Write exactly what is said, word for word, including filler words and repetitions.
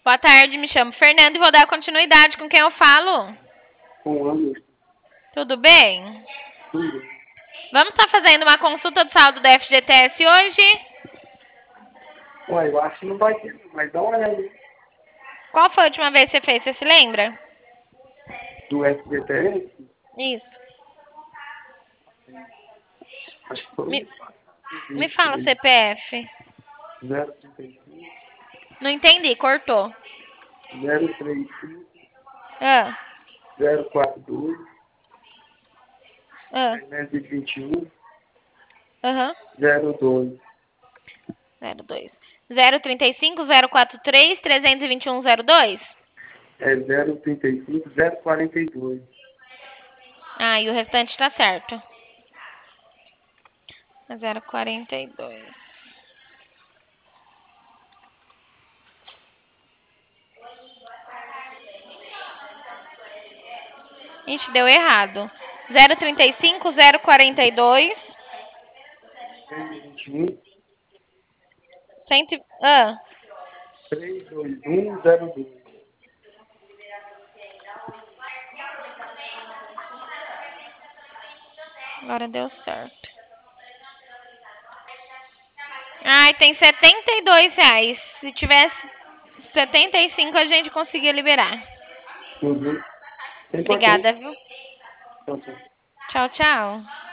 Boa tarde, me chamo Fernando e vou dar continuidade com quem eu falo. Com o Anderson. Tudo bem? Tudo. Vamos estar fazendo uma consulta do saldo do F G T S hoje? Ué, eu acho que não vai ter, mas dá uma olhada aí. Qual foi a última vez que você fez? Você se lembra? Do S G T S, Isso. acho que foi Me, mês passado. me vinte, fala o C P F. zero trinta e cinco, Não entendi, cortou. zero trinta e cinco, Ah, zero quarenta e dois, ah, trezentos e vinte e um, aham. zero dois. zero dois. zero trinta e cinco, zero quarenta e três, trezentos e vinte e um, zero dois? É zero trinta e cinco, zero quarenta e dois. Ah, e o restante tá certo. zero quarenta e dois. Ixi, deu errado. zero trinta e cinco, zero quarenta e dois. trezentos e vinte e um, Cento... Ah, trezentos e vinte e um, zero dois. agora deu certo. Ai, tem setenta e dois reais. Se tivesse setenta e cinco, a gente conseguia liberar. Uhum. Sem importância. Obrigada, viu? Então, tá. Tchau, tchau.